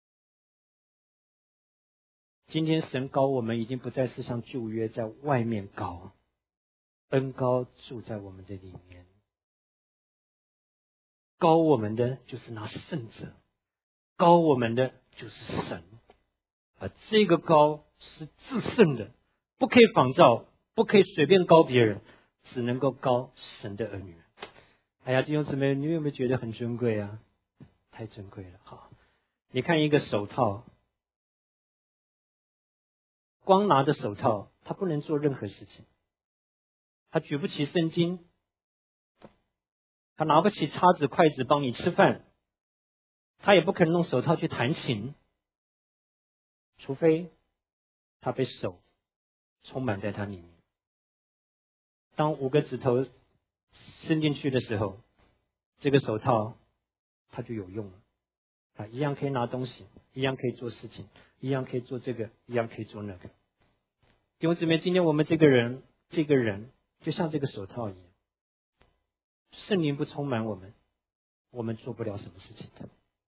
今天神膏我们已经不再是像旧约在外面膏，恩膏住在我们的里面。膏我们的就是那圣者，膏我们的就是神，而这个膏是至圣的，不可以仿造，不可以随便膏别人，只能够膏神的儿女。哎呀，弟兄姊妹，你有没有觉得很尊贵啊？太尊贵了。好，你看一个手套，光拿着手套，他不能做任何事情，他举不起圣经，他拿不起叉子筷子帮你吃饭，他也不可能用手套去弹琴，除非他被手充满在他里面。当5个指头伸进去的时候，这个手套它就有用了，它一样可以拿东西，一样可以做事情，一样可以做这个，一样可以做那个。弟兄姊妹，今天我们这个人就像这个手套一样，圣灵不充满我们，我们做不了什么事情的。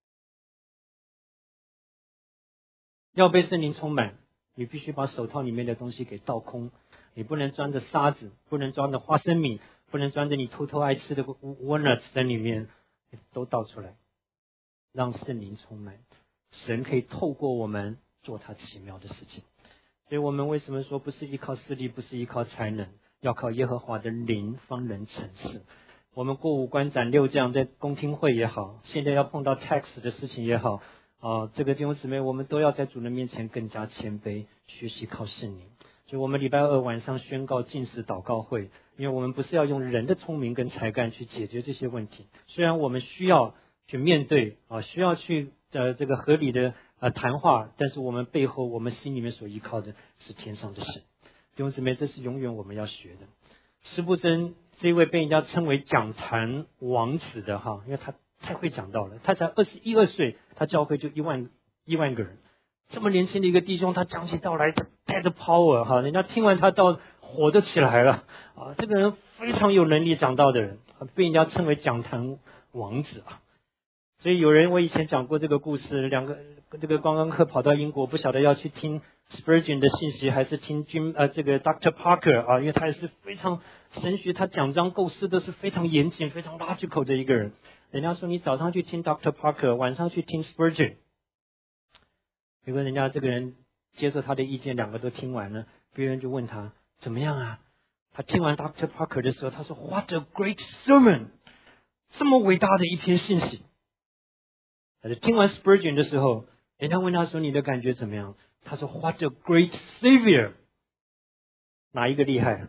要被圣灵充满，你必须把手套里面的东西给倒空，你不能装着沙子，不能装着花生米，不能装着你偷偷爱吃的 walnuts 在里面，都倒出来，让圣灵充满，神可以透过我们做他奇妙的事情。所以我们为什么说不是依靠势力，不是依靠才能，要靠耶和华的灵方能成事。我们过五关斩六将，在公听会也好，现在要碰到 tax 的事情也好这个弟兄姊妹，我们都要在主人面前更加谦卑，学习靠圣灵。所以我们礼拜2晚上宣告禁食祷告会，因为我们不是要用人的聪明跟才干去解决这些问题，虽然我们需要去面对需要去这个合理的谈话，但是我们背后我们心里面所依靠的是天上的神。弟兄姊妹，这是永远我们要学的。施布真这位被人家称为讲坛王子的因为他太会讲道了，他才21、22岁，他教会就1万个人，这么年轻的一个弟兄，他讲起道来带着 power 人家听完他道火都起来了这个人非常有能力讲道的人，被人家称为讲坛王子所以有人，我以前讲过这个故事，这个观光客跑到英国，不晓得要去听 Spurgeon 的信息，还是听这个 Dr. Parker 因为他也是非常神学，他讲章构思都是非常严谨、非常 logical 的一个人。人家说你早上去听 Dr. Parker， 晚上去听 Spurgeon， 结果人家这个人接受他的意见，2个都听完了，别人就问他怎么样啊？他听完 Dr. Parker 的时候，他说 What a great sermon， 这么伟大的一篇信息。听完 Spurgeon 的时候，人家问他说你的感觉怎么样？他说 What a great Savior， 哪一个厉害？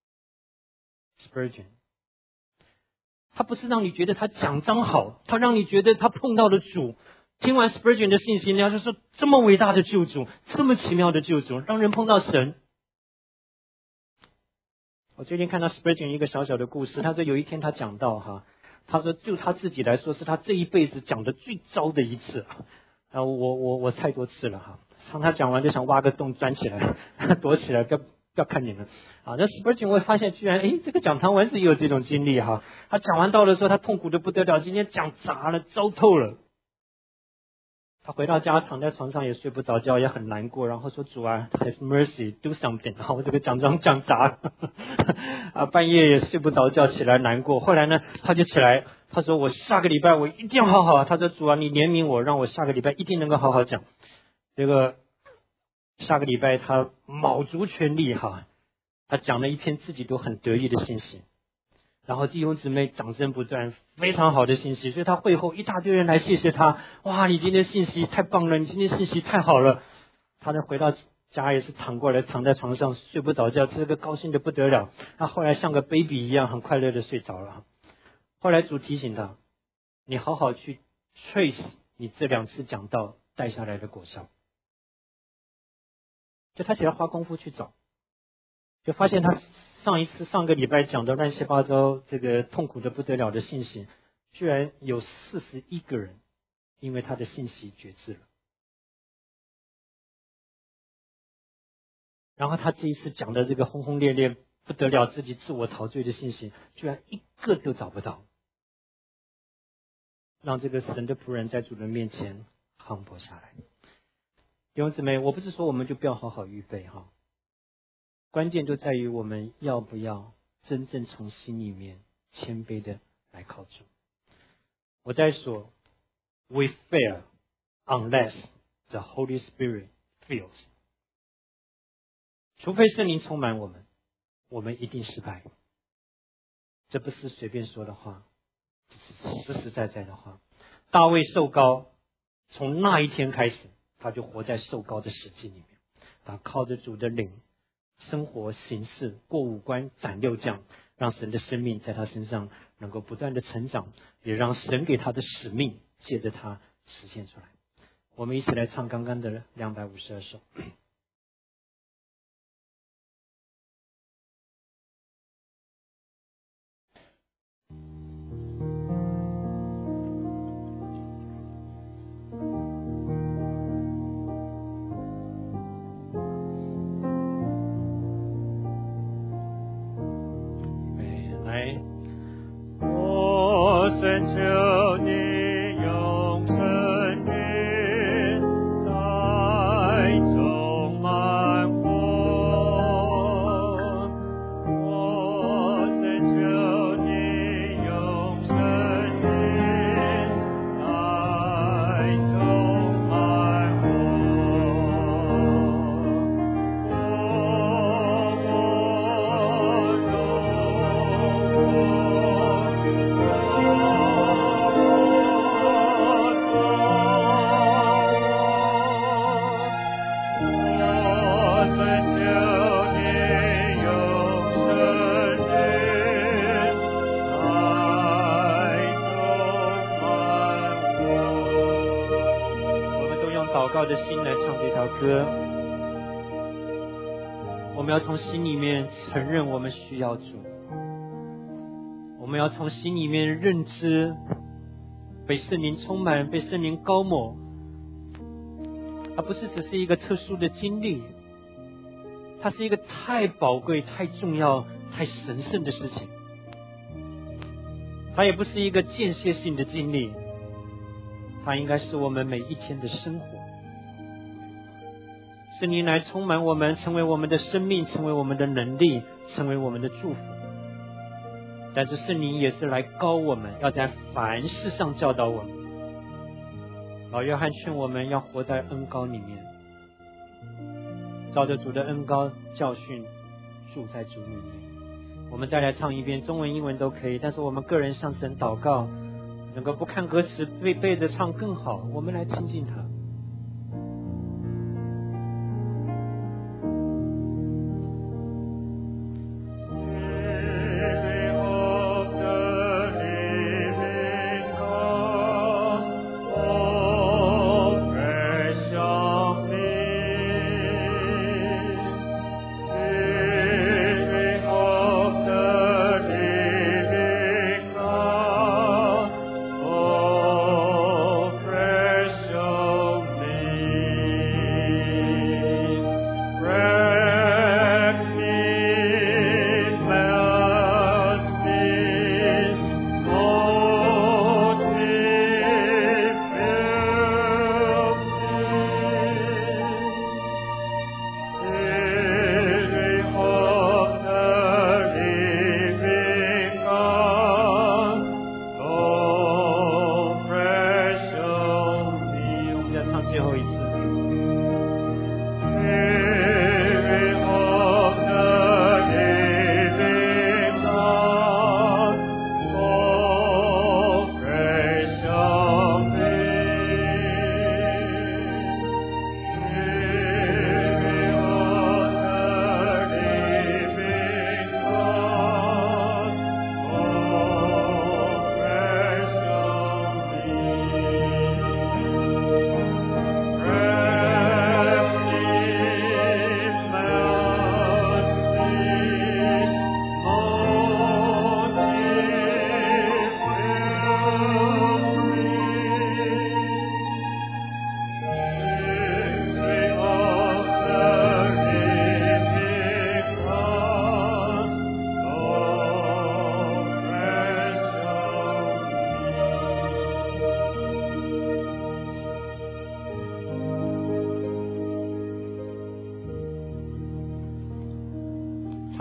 Spurgeon。 他不是让你觉得他讲章好，他让你觉得他碰到了主。听完 Spurgeon 的信息，人家就说这么伟大的救主，这么奇妙的救主，让人碰到神。我最近看到 Spurgeon 一个小小的故事，他说有一天他讲到他说就他自己来说，是他这一辈子讲的最糟的一次我太多次了当他讲完就想挖个洞钻起来，躲起来，不要看你们啊。那 Spurgeon 会发现，居然这个讲堂丸子也有这种经历哈。他讲完道的时候，他痛苦的不得了，今天讲砸了，糟透了。他回到家躺在床上也睡不着觉，也很难过，然后说主啊 ，Have mercy, do something。我这个讲章讲砸了啊，半夜也睡不着觉，起来难过。后来呢，他就起来，他说我下个礼拜我一定要好好。他说主啊，你怜悯我，让我下个礼拜一定能够好好讲。这个下个礼拜他卯足全力哈，他讲了一篇自己都很得意的信息。然后弟兄姊妹掌声不断，非常好的信息，所以他会后一大堆人来谢谢他。哇，你今天信息太棒了，你今天信息太好了。他呢回到家也是躺过来，躺在床上睡不着觉，这个高兴的不得了。他后来像个 baby 一样，很快乐的睡着了。后来主提醒他，你好好去 trace 你这2次讲道带下来的果效。就他只要花功夫去找，就发现他上个礼拜讲的乱七八糟，这个痛苦的不得了的信息，居然有41个人因为他的信息决志了。然后他这一次讲的这个轰轰烈烈不得了，自己自我陶醉的信息，居然一个都找不到，让这个神的仆人在主人面前humble下来。弟兄姊妹，我不是说我们就不要好好预备哈。关键就在于我们要不要真正从心里面谦卑的来靠主。我在说 We fail unless the Holy Spirit fills。 除非圣灵充满我们，我们一定失败。这不是随便说的话，这是实实在在的话。大卫受膏，从那一天开始他就活在受膏的实际里面，他靠着主的灵生活行事，过5关斩6将，让神的生命在他身上能够不断的成长，也让神给他的使命借着他实现出来。我们一起来唱刚刚的252首。的心来唱这条歌，我们要从心里面承认我们需要主，我们要从心里面认知被圣灵充满，被圣灵膏抹，而不是只是一个特殊的经历，它是一个太宝贵、太重要、太神圣的事情。它也不是一个间歇性的经历，它应该是我们每一天的生活。圣灵来充满我们，成为我们的生命，成为我们的能力，成为我们的祝福。但是圣灵也是来膏我们，要在凡事上教导我们。老约翰劝我们要活在恩膏里面，照着主的恩膏教训，住在主里面。我们再来唱一遍，中文英文都可以，但是我们个人向神祷告，能够不看歌词背着唱更好。我们来亲近他。 Oh, precious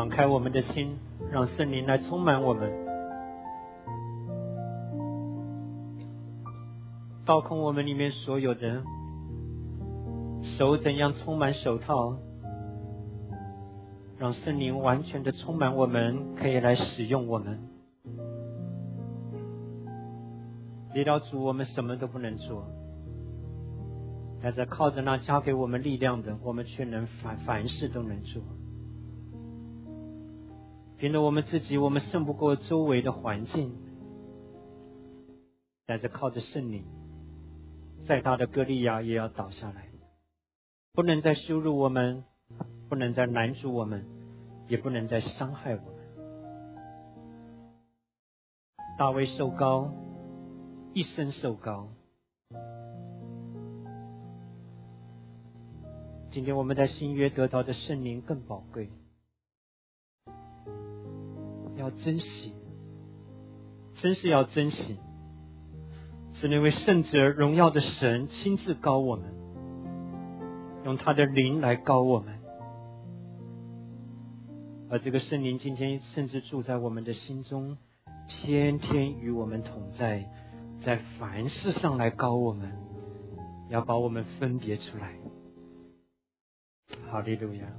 敞开我们的心，让圣灵来充满我们，倒空我们里面所有的，手怎样充满手套，让圣灵完全的充满我们，可以来使用我们。离了主，我们什么都不能做，但是靠着那加给我们力量的，我们却能凡事都能做。凭着我们自己，我们胜不过周围的环境，但是靠着圣灵，再大的歌利亚也要倒下来，不能再羞辱我们，不能再拦阻我们，也不能再伤害我们。大卫受膏，一生受膏。今天我们在新约得到的圣灵更宝贵，要珍惜，真是要珍惜。是那位圣者荣耀的神亲自膏我们，用他的灵来膏我们，而这个圣灵今天甚至住在我们的心中，天天与我们同在，在凡事上来膏我们，要把我们分别出来。哈利路亚。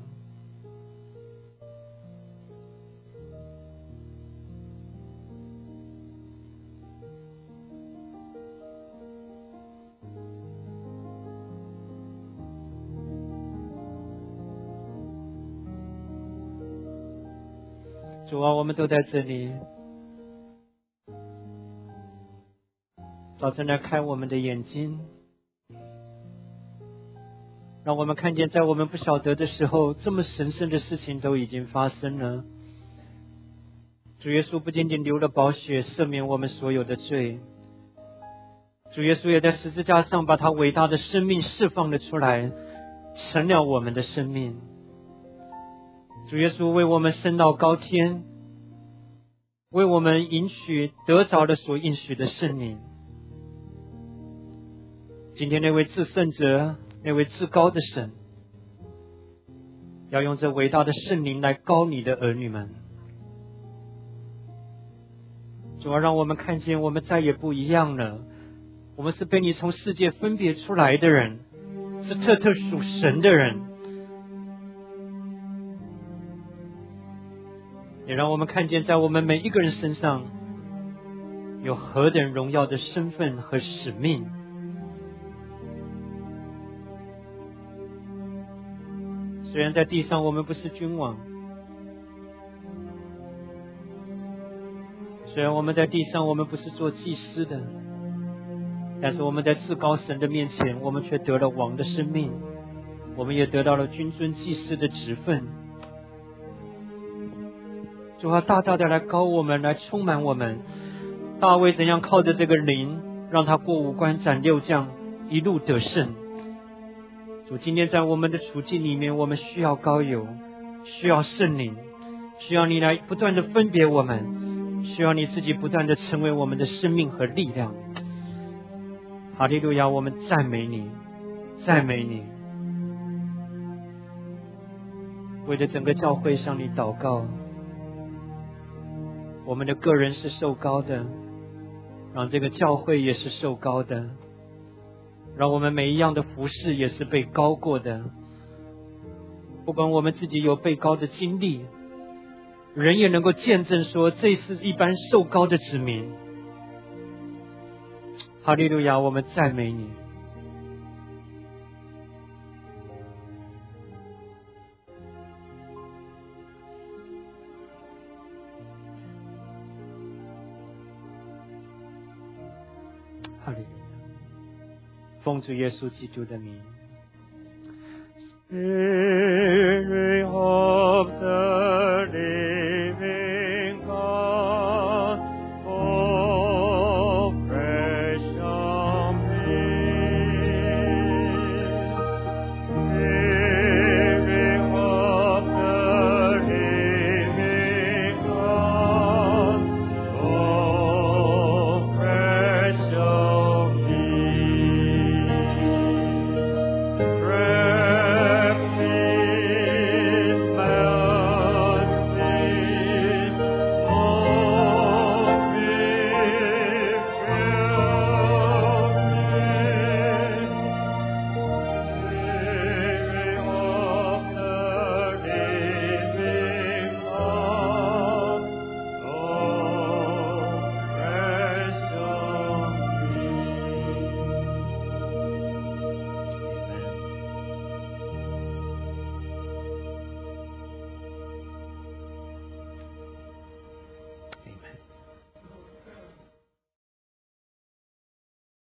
主啊，我们都在这里，早晨来开我们的眼睛，让我们看见在我们不晓得的时候，这么神圣的事情都已经发生了。主耶稣不仅仅流了宝血赦免我们所有的罪，主耶稣也在十字架上把他伟大的生命释放了出来，成了我们的生命。主耶稣为我们升到高天，为我们迎许得着了所应许的圣灵。今天那位至圣者，那位至高的神，要用这伟大的圣灵来膏你的儿女们。主要让我们看见我们再也不一样了，我们是被你从世界分别出来的人，是特属神的人。也让我们看见在我们每一个人身上有何等荣耀的身份和使命。虽然在地上我们不是君王，虽然我们在地上我们不是做祭司的，但是我们在至高神的面前，我们却得了王的生命，我们也得到了君尊祭司的职分。主啊，大大的来膏我们，来充满我们。大卫怎样靠着这个灵，让他过五关斩六将，一路得胜。主，今天在我们的处境里面，我们需要膏油，需要圣灵，需要你来不断的分别我们，需要你自己不断的成为我们的生命和力量。哈利路亚，我们赞美你，赞美你。为了整个教会向你祷告，我们的个人是受膏的，让这个教会也是受膏的，让我们每一样的服事也是被膏过的。不管我们自己有被膏的经历，人也能够见证说这是一般受膏的子民。哈利路亚，我们赞美你。哈利路亚，奉主耶稣基督的名。